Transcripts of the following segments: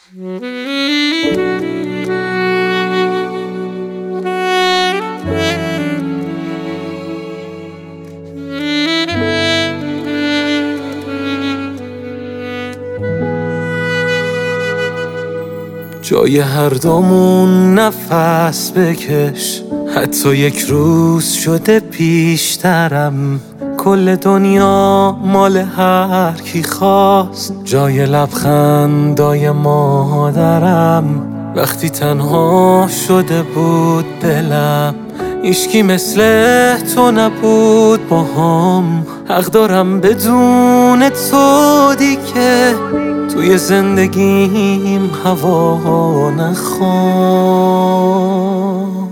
جای هر دومون نفس بکش، حتی یک روز شده پیشترم. کل دنیا مال هر کی خواست، جای لبخندای مادرم. وقتی تنها شده بود دلم، هیچکی مثل تو نبود باهام. حق دارم بدون تو دیگه توی زندگیم هوا نخوام.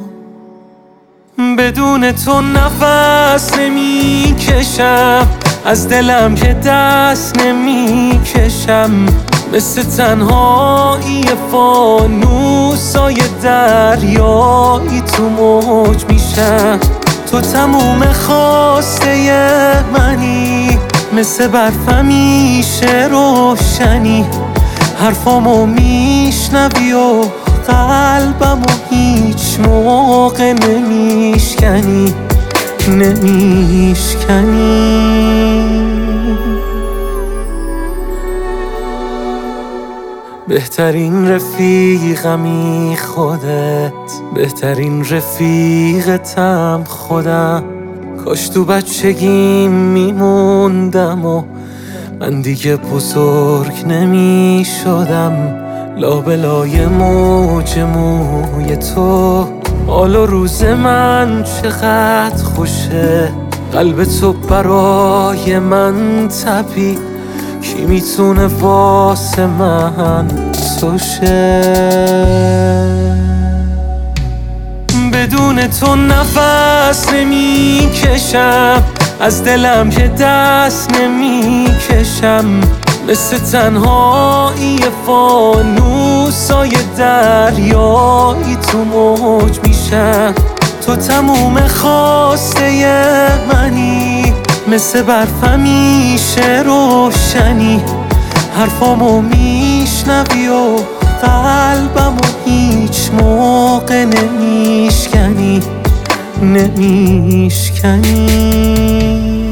بدون تو نفس نمی کشم، از دلم که دست نمی کشم. مثل تنهایی فانوسای دریایی تو موج میشم. تو تموم خواسته منی، مثل برف همیشه روشنی. حرفامو میشنوی و قلبمو هیچ موقع نمیشکنی. بهترین رفیقمی خودت، بهترین رفیقتم خودم. کاش تو بچگیم میموندم و من دیگه بزرگ نمی شدم. لابلای موج موی تو، حال و روز من چقدر خوشه. قلب تو برای من تپید، کی میتونه واسه من تو شه؟ بدون تو نفس نمی کشم، از دلم که دست نمی کشم. مثل تنهایی فانوسای دریایی تو موج میشم. تو تموم خواسته منی، مثل برف همیشه روشنی. حرفامو میشنوی و قلبمو هیچ موقع نمیشکنی.